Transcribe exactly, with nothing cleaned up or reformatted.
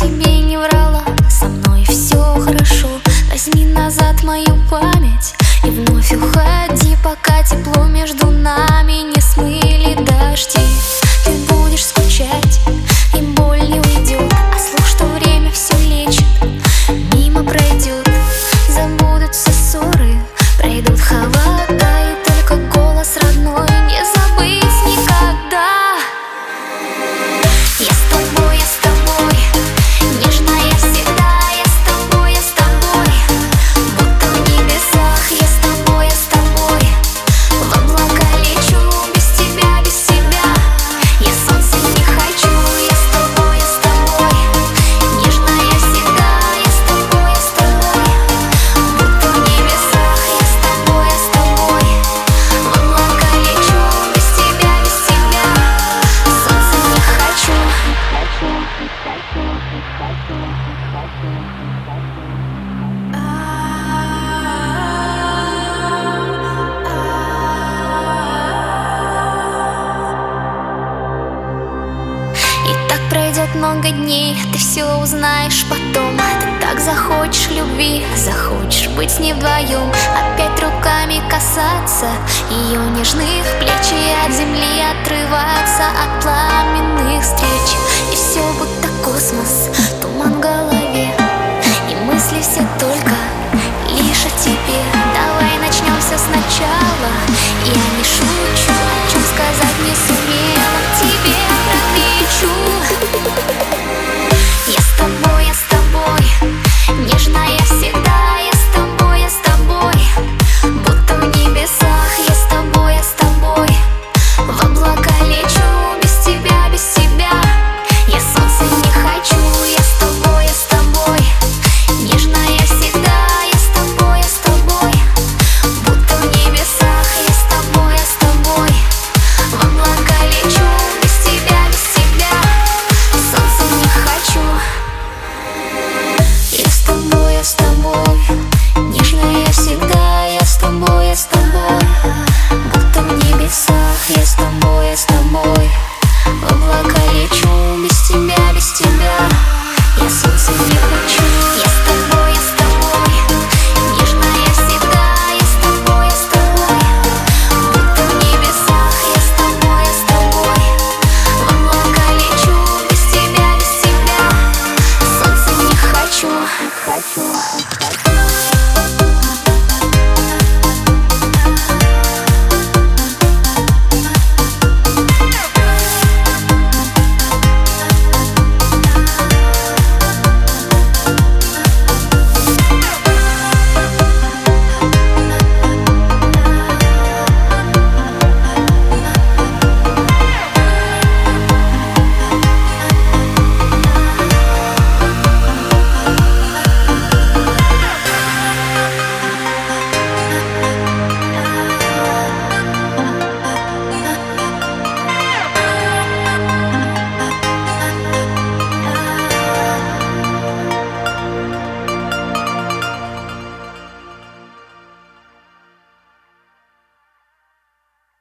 тебе не врала, со мной все хорошо. Возьми назад мою память и вновь уходи, пока тепло между нами не смыли дожди. Ты будешь скучать, и боль не уйдет, а слух, что время все лечит, мимо пройдет. Забудутся ссоры, пройдут холода, и только голос родной не забыть никогда. Я с тобой, я с тобой, нежная всегда. Я с тобой, я с тобой, будто в небесах. Я с тобой, я с тобой, в облака лечу. Без тебя, без тебя я солнце не хочу. Я с тобой, я с тобой, нежная всегда. Я с тобой, я с тобой, будто в небесах. Я с тобой, я с тобой, в облака лечу. Без тебя, без тебя солнце не хочу. И так пройдет много дней, ты все узнаешь потом. Ты так захочешь любви, захочешь быть с ней вдвоем, опять руками касаться ее нежных плеч и от земли отрываться от пламенных встреч. И все будто космос, туман в голове, и мысли все только лишь о тебе. Давай начнем все сначала,